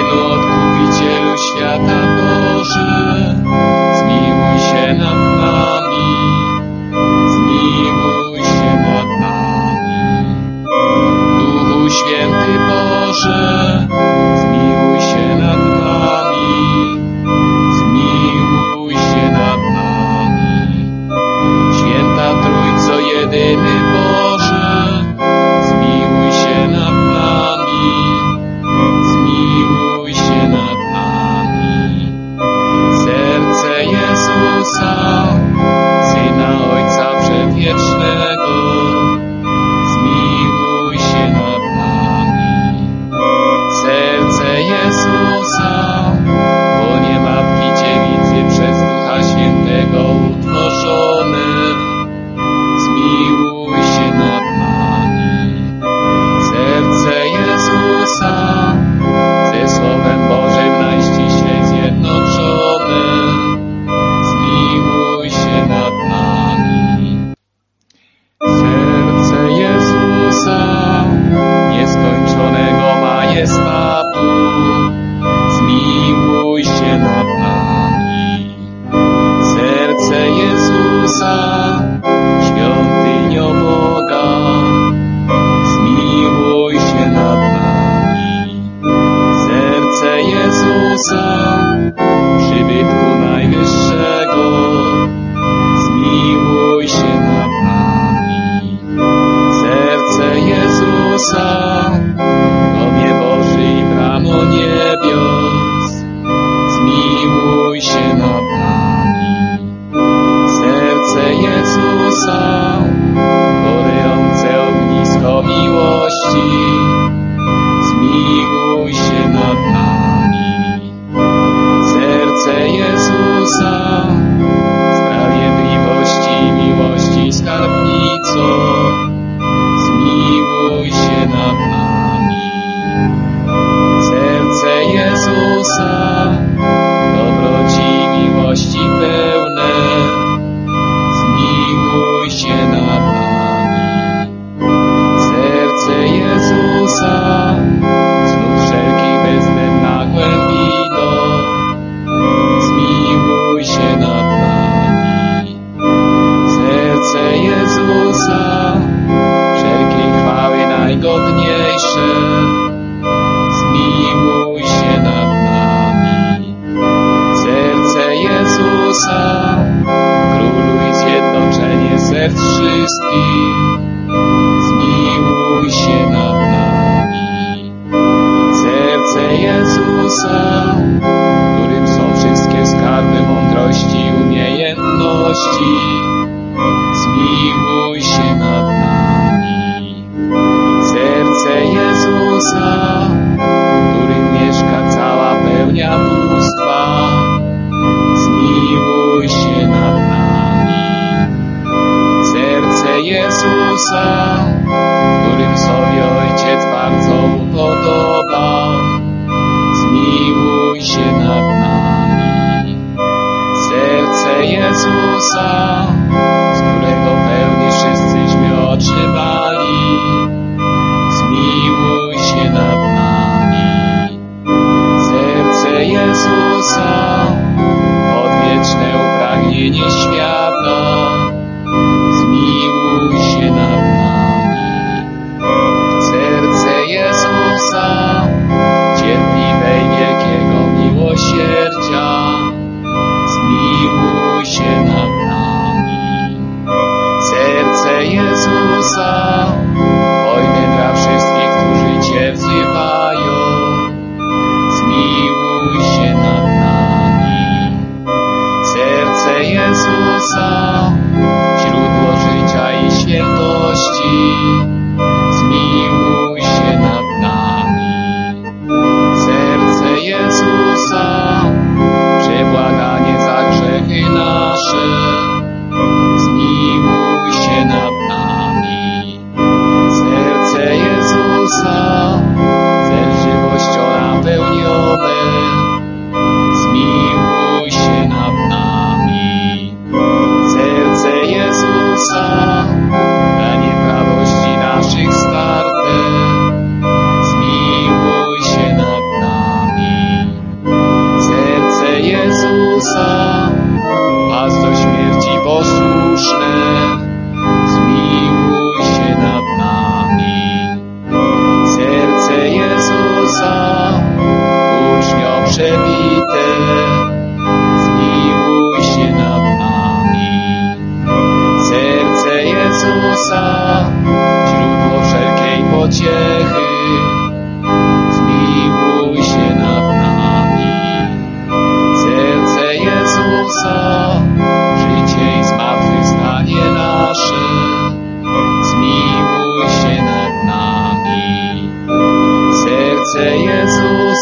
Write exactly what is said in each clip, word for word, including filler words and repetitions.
Synu Odkupicielu świata Boży, zmiłuj się nad nami, zmiłuj się nad nami. Duchu Święty Boży, zmiłuj się nad nami, zmiłuj się nad nami. Święta Trójco jedyny Boży, zmiłuj się nad nami, zmiłuj się nad nami. Serce Jezusa, Syna Ojca Przedwiecznego, zmiłuj się nad nami. Serce Jezusa, łonie Matki Dziewicy przez Ducha Świętego utworzone, zmiłuj się nad nami. Serce Jezusa, ze Słowem Bożym najściślej zjednoczone, zmiłuj się nad nami. Serce Jezusa, nieskończonego majestatu, zmiłuj się nad nami. Serce Jezusa, świątynio Boga, zmiłuj się nad nami. Serce Jezusa, przybytku najwyższego, zmiłuj się nad nami. Serce Jezusa, domie Boży i bramo niebios, zmiłuj się nad nami. Serce Jezusa, gorejące ognisko miłości, zmiłuj się nad nami. Serce Jezusa, sprawiedliwości i miłości skarbnico, zmiłuj się nad nami. Serce Jezusa, dobroci i miłości pełne, zmiłuj się nad nami. Serce Jezusa, znów wszelkich bezwzględna głębino, zmiłuj się nad nami. Serce Jezusa, wszelkiej chwały najgodniejsze, zmiłuj się nad nami. Serce Jezusa, króluj zjednoczenie serc wszystkich, zmiłuj się nad nami. Serce Jezusa, w którym są wszystkie skarby mądrości i umiejętności, zmiłuj się nad nami. Serce Jezusa, w którym mieszka cała pełnia bóstwa, zmiłuj się nad nami. Serce Jezusa, w którym sobie Ojciec bardzo upodoba, zmiłuj się nad nami. Serce Jezusa,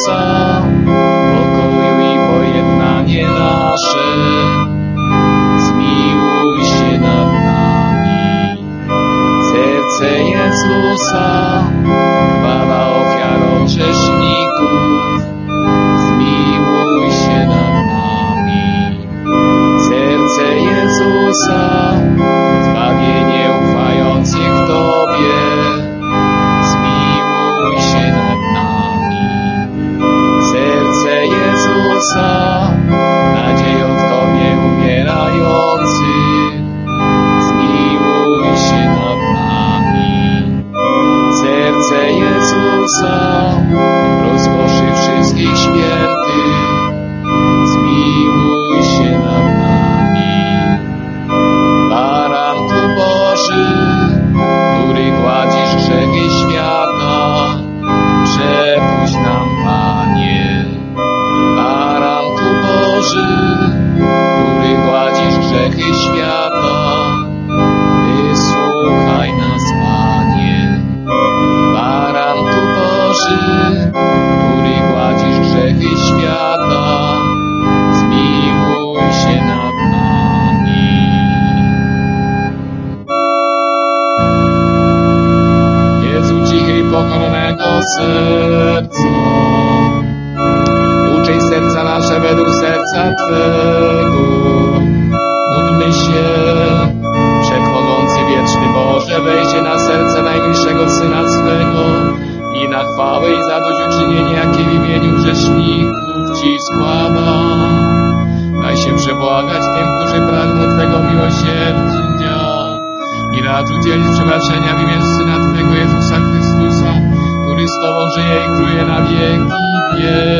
Jezusa, pokoju i pojednanie nasze. Zmiłuj się nad nami. Serce Jezusa, chwała ofiarą grzeszników. Zmiłuj się nad nami. Serce Jezusa, zbawienie ufających Tobie. Zmiłuj się nad nami. Serce Jezusa, nadzieją w Tobie umierających. Zmiłuj się nad nami. Serce Jezusa, rozkoszy wszystkich świętych. Zmiłuj się nad nami. Baranku Boży, który gładzisz grzechy świata, przepuść nam, Panie. Baranku Boży, który gładzisz grzechy świata, wysłuchaj nas, Panie. Baranku Boży, który gładzisz grzechy świata, zmiłuj się nad nami. Jezu cichy i pokornego serca, uczyń serca nasze według serca Twego. Módlmy się, Wszechmogący wieczny Boże, wejdzie na serce najmilszego Syna swego i na chwałę i zadośćuczynienie, jakie w imieniu grzeszników Ci składa. Daj się przebłagać tym, którzy pragną Twego miłosierdzia i racz udzielić przebaczenia w imię Syna Twego Jezusa Chrystusa, który z Tobą żyje i króluje na wieki wieków.